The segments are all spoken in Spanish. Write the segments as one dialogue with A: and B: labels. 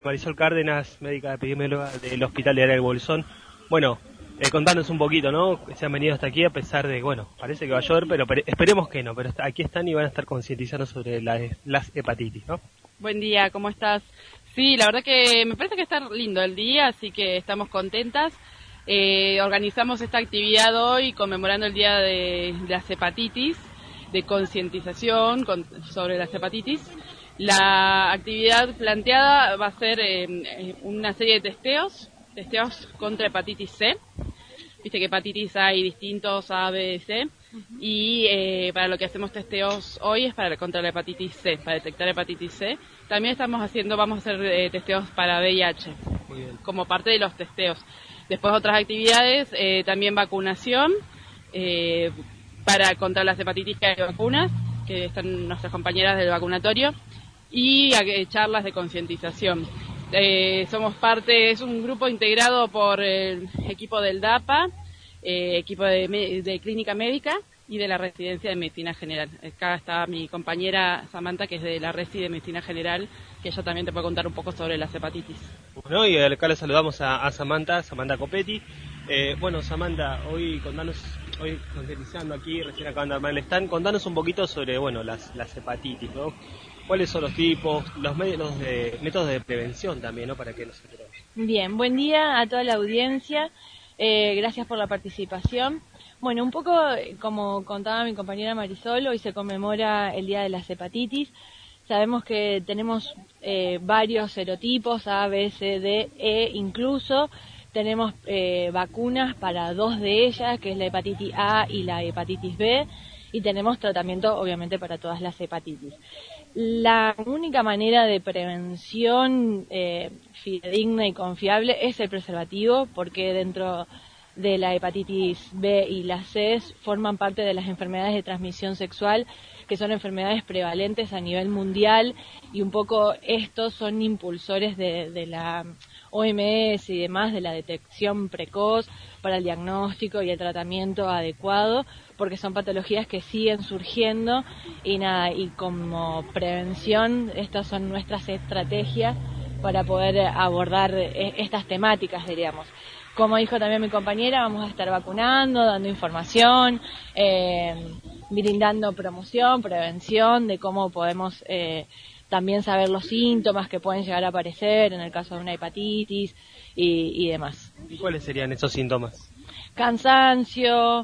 A: Marisol Cárdenas, médica epidemióloga del Hospital de Área del Bolsón. Bueno, contanos un poquito, ¿no? Se han venido hasta aquí a pesar de, bueno, parece que va a llover, pero esperemos que no, pero aquí están y van a estar concientizando sobre las hepatitis, ¿no?
B: Buen día, ¿cómo estás? Sí, la verdad que me parece que está lindo el día, así que estamos contentas. Organizamos esta actividad hoy conmemorando el Día de las Hepatitis, de concientización sobre las hepatitis. La actividad planteada va a ser una serie de testeos contra hepatitis C. Viste que hepatitis hay distintos, A, B, C. Y para lo que hacemos testeos hoy es contra la hepatitis C, para detectar hepatitis C. También vamos a hacer testeos para VIH, como parte de los testeos. Después otras actividades, también vacunación, contra las hepatitis que hay vacunas, que están nuestras compañeras del vacunatorio, y charlas de concientización. Somos parte, es un grupo integrado por el equipo del DAPA, equipo de clínica médica y de la residencia de medicina general. Acá está mi compañera Samantha, que es de la resi de medicina general, que ella también te puede contar un poco sobre las hepatitis.
A: Bueno, y acá le saludamos a Samantha Copetti. Bueno, Samantha, hoy concientizando aquí, recién acaban de armar el stand, contanos un poquito sobre, bueno, las hepatitis, ¿no? ¿Cuáles son los tipos, los métodos de prevención también, ¿no? Para que nos enteremos.
C: Bien, buen día a toda la audiencia, gracias por la participación. Bueno, un poco como contaba mi compañera Marisol, hoy se conmemora el Día de las Hepatitis. Sabemos que tenemos varios serotipos, A, B, C, D, E incluso. Tenemos vacunas para dos de ellas, que es la hepatitis A y la hepatitis B, y tenemos tratamiento obviamente para todas las hepatitis. La única manera de prevención fidedigna y confiable es el preservativo, porque dentro de la hepatitis B y la C forman parte de las enfermedades de transmisión sexual, que son enfermedades prevalentes a nivel mundial, y un poco estos son impulsores de la OMS y demás, de la detección precoz para el diagnóstico y el tratamiento adecuado, porque son patologías que siguen surgiendo y como prevención estas son nuestras estrategias para poder abordar estas temáticas, diríamos. Como dijo también mi compañera, vamos a estar vacunando, dando información, brindando promoción, prevención de cómo podemos también saber los síntomas que pueden llegar a aparecer en el caso de una hepatitis y demás.
A: ¿Y cuáles serían esos síntomas?
C: Cansancio,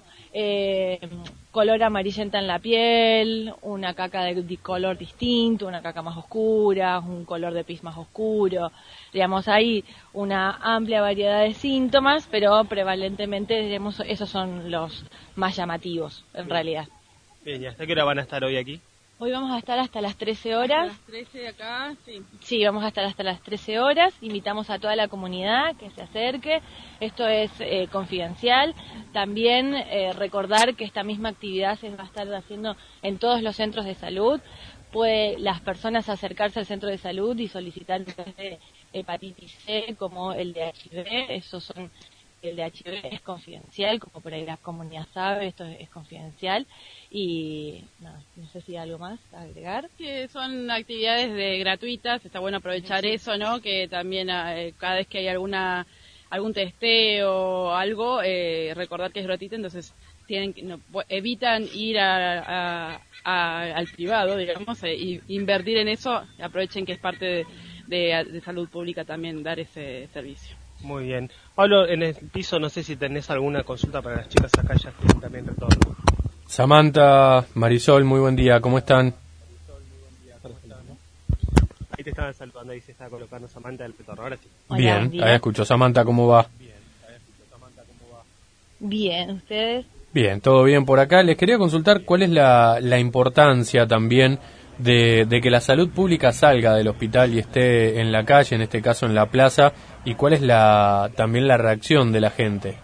C: color amarillenta en la piel, una caca de color distinto, una caca más oscura, un color de pis más oscuro. Digamos, hay una amplia variedad de síntomas, pero prevalentemente, digamos, esos son los más llamativos, en realidad.
A: Bien, ¿y hasta qué hora van a estar hoy aquí?
C: Hoy vamos a estar hasta las 13 horas.
B: Hasta las 13 acá, sí.
C: Sí, vamos a estar hasta las 13 horas. Invitamos a toda la comunidad que se acerque. Esto es confidencial. También recordar que esta misma actividad se va a estar haciendo en todos los centros de salud. Puede las personas acercarse al centro de salud y solicitar de hepatitis C como el de HIV. El de HIV es confidencial, como por ahí la comunidad sabe, esto es confidencial. Y no sé si hay algo más a agregar.
B: Que son actividades gratuitas, está bueno aprovechar eso, ¿no? Que también cada vez que hay algún testeo o algo, recordar que es gratuito, entonces evitan ir al privado, digamos, y invertir en eso, aprovechen que es parte de salud pública también dar ese servicio.
A: Muy bien. Pablo, en el piso no sé si tenés alguna consulta para las chicas acá, ya tienen también retorno.
D: Samantha, Marisol, muy buen día, ¿cómo están?
A: Ahí te estaban saludando, ahí se estaba colocando Samantha del retorno, ahora sí.
D: Bien, ahí escucho. Samantha, ¿cómo va?
C: Bien, ¿ustedes?
D: Bien, todo bien por acá. Les quería consultar cuál es la importancia también de que la salud pública salga del hospital y esté en la calle, en este caso en la plaza, y cuál es también la reacción de la gente.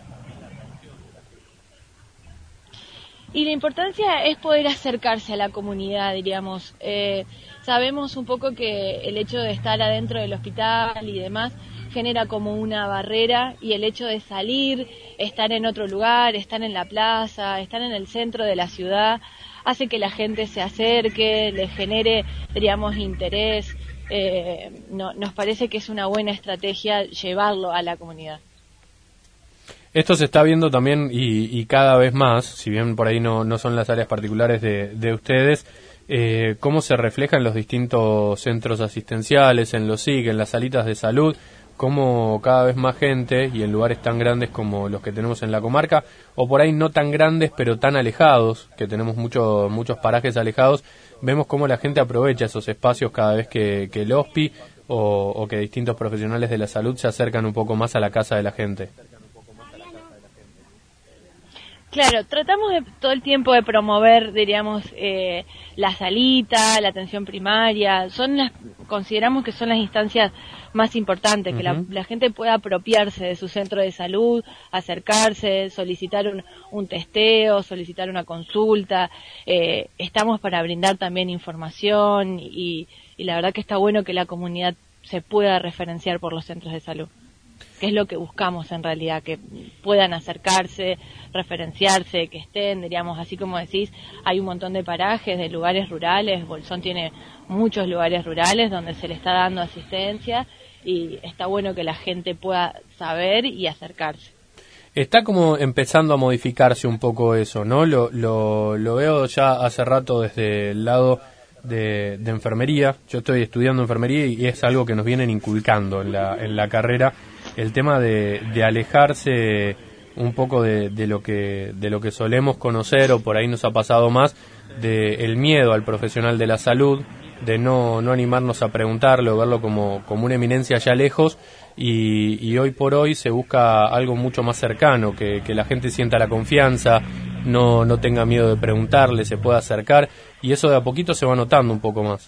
C: Y la importancia es poder acercarse a la comunidad, diríamos. Sabemos un poco que el hecho de estar adentro del hospital y demás genera como una barrera, y el hecho de salir, estar en otro lugar, estar en la plaza, estar en el centro de la ciudad, hace que la gente se acerque, le genere, diríamos, interés, nos parece que es una buena estrategia llevarlo a la comunidad.
D: Esto se está viendo también y cada vez más, si bien por ahí no son las áreas particulares de ustedes, cómo se refleja en los distintos centros asistenciales, en los SIC, en las salitas de salud, cómo cada vez más gente, y en lugares tan grandes como los que tenemos en la comarca, o por ahí no tan grandes pero tan alejados, que tenemos muchos parajes alejados, vemos cómo la gente aprovecha esos espacios cada vez que el HOSPI o que distintos profesionales de la salud se acercan un poco más a la casa de la gente.
C: Claro, tratamos todo el tiempo de promover, diríamos, la salita, la atención primaria, consideramos que son las instancias más importantes, que la gente pueda apropiarse de su centro de salud, acercarse, solicitar un testeo, solicitar una consulta, estamos para brindar también información y la verdad que está bueno que la comunidad se pueda referenciar por los centros de salud, que es lo que buscamos en realidad, que puedan acercarse, referenciarse, que estén, diríamos, así como decís, hay un montón de parajes, de lugares rurales, Bolsón tiene muchos lugares rurales donde se le está dando asistencia y está bueno que la gente pueda saber y acercarse.
D: Está como empezando a modificarse un poco eso, ¿no? Lo veo ya hace rato desde el lado de enfermería. Yo estoy estudiando enfermería y es algo que nos vienen inculcando en la carrera, el tema de alejarse un poco de lo que solemos conocer, o por ahí nos ha pasado más, de el miedo al profesional de la salud, de no animarnos a preguntarlo, verlo como una eminencia allá lejos, y hoy por hoy se busca algo mucho más cercano, que la gente sienta la confianza, no tenga miedo de preguntarle, se pueda acercar, y eso de a poquito se va notando un poco más.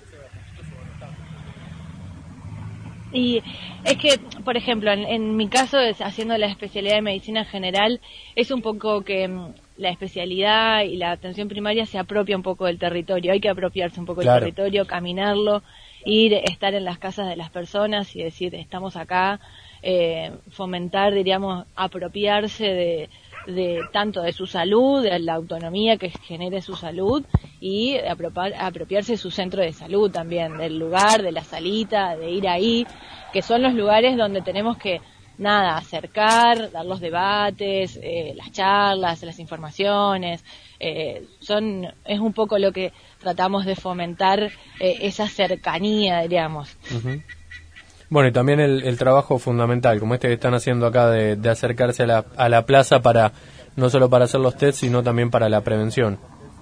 C: Y es que, por ejemplo, en mi caso, haciendo la especialidad de medicina general, es un poco que la especialidad y la atención primaria se apropia un poco del territorio. Hay que apropiarse un poco del territorio, caminarlo, estar en las casas de las personas y decir, estamos acá, fomentar, diríamos, apropiarse de tanto de su salud, de la autonomía que genere su salud y apropiarse de su centro de salud también, del lugar, de la salita, de ir ahí, que son los lugares donde tenemos que, acercar, dar los debates, las charlas, las informaciones, es un poco lo que tratamos de fomentar, esa cercanía, diríamos.
D: Uh-huh. Bueno, y también el trabajo fundamental, como este que están haciendo acá, de acercarse a la plaza no solo para hacer los test, sino también para la prevención.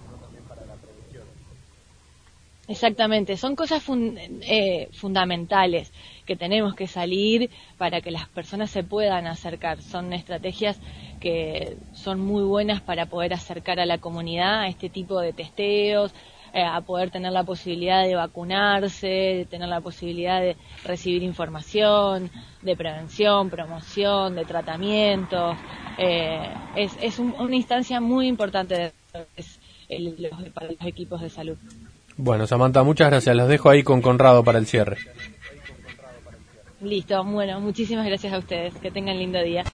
C: Exactamente, son cosas fundamentales que tenemos que salir para que las personas se puedan acercar. Son estrategias que son muy buenas para poder acercar a la comunidad a este tipo de testeos, a poder tener la posibilidad de vacunarse, de tener la posibilidad de recibir información, de prevención, promoción, de tratamientos. Es una instancia muy importante para los equipos de salud.
D: Bueno, Samantha, muchas gracias. Los dejo ahí con Conrado para el cierre.
C: Listo, bueno, muchísimas gracias a ustedes. Que tengan lindo día.